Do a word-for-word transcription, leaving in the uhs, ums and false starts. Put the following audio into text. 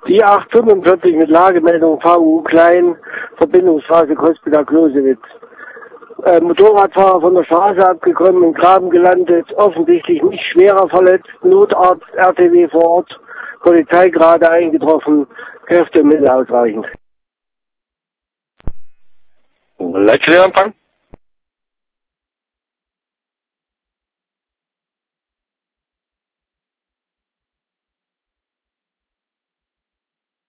Die acht fünfundvierzig mit Lagemeldung V U Klein, Verbindungsstraße Cospeda-Klosewitz. Äh, Motorradfahrer von der Straße abgekommen, im Graben gelandet, offensichtlich nicht schwerer verletzt, Notarzt, R T W vor Ort, Polizei gerade eingetroffen, Kräfte und Mittel ausreichend. Leitstelle Empfang.